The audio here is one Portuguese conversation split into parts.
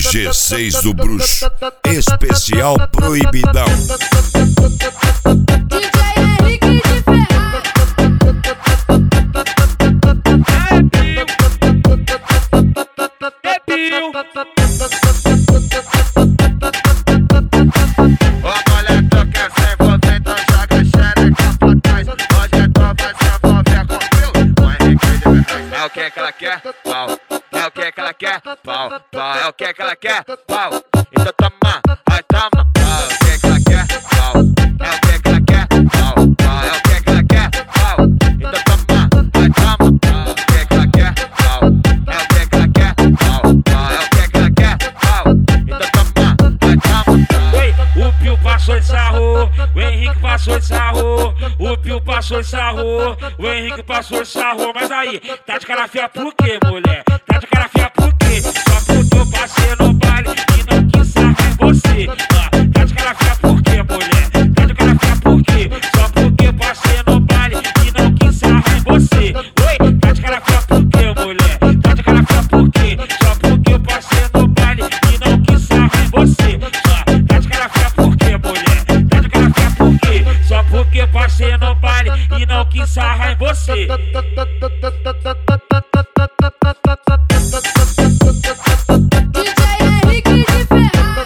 G6 do Bruxo, especial proibidão. DJ Henrique de Ferraz. Ó, mulher, tu quer se envolver, então joga a xereca pra trás. Hoje tu vai se envolver comigo, o Henrique de Ferraz. É o que ela quer? Pau. É o que ela quer? Pau, pau. É o que ela quer? Pau. Então toma, vai toma. Pau. É o que ela quer? Pau. É o que ela quer? Pau, pau. É o que ela quer? Pau. Então toma, vai toma. Pau. É o que ela quer? Pau. É o que ela quer? Pau, pau. É o que ela quer? Pau. Então toma, vai toma. Ei, o Pio passou de sarro, o Henrique passou de sarro, o Pio passou de sarro, o Henrique passou de sarro. Mas aí, tá de cara feia por quê, mulher? Tá de cara feia por quê? Só porque eu passei no baile e não quis sarrar em você. Tá de cara feia por quê, mulher? Tá de cara feia por quê? Só porque eu passei no baile e não quis sarrar em você. Oi, tá de cara feia por quê, mulher? Tá de cara feia por quê? Só porque eu passei no baile e não quis sarrar em você. Tá de cara feia por quê, mulher? Tá de cara feia por quê? Só porque eu passei no baile e não quis sarrar em você. DJ Henrique de Ferraz.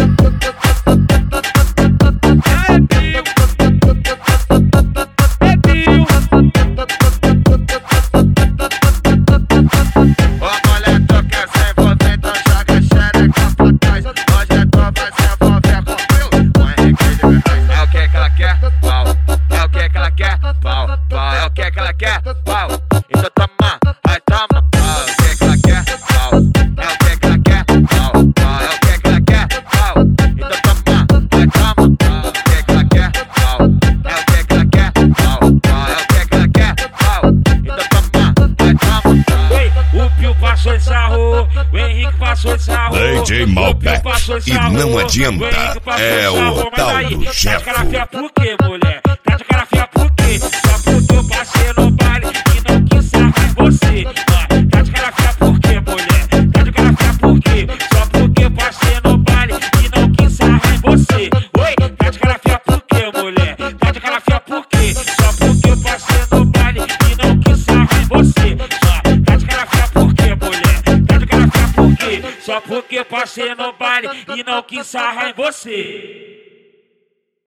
Ó, mulher, tu quer se envolver, então joga a xereca pra trás. Hoje tu vai se envolver comigo, o Henrique de Ferraz. É o que ela quer? Pau. É o que ela quer? Pau, pau. É o que ela quer? Pau. Então toma, vai toma. Pau. É o que ela quer? Pau. É o que ela quer? Pau, pau. É o que ela quer? Pau. Então toma, vai toma. Pau. É o que ela quer? Pau. É o que ela quer? Pau, pau. É o que ela quer? Pau. Então toma, vai toma. Ei, o Pio passou de sarro, o Henrique passou de sarro, DJ o Pio Malbec. passou de E sarro, não o adianta, Henrique passou é de o sarro. Mas tal aí, do tá de chefe. cara feia por quê, mulher? Tá de cara feia por quê? Só porque eu passei no baile e não quis sarrar em você. Tá de cara feia por quê, mulher? Tá de cara feia por quê? Só porque eu passei no baile e não quis sarrar em você. Oi, tá de cara feia por quê, mulher? Tá de cara feia por quê? Só porque eu passei no baile e não quis sarrar em você. Tá de cara feia por quê, mulher? Tá de cara feia por quê? Só porque eu passei no baile e não quis sarrar em você.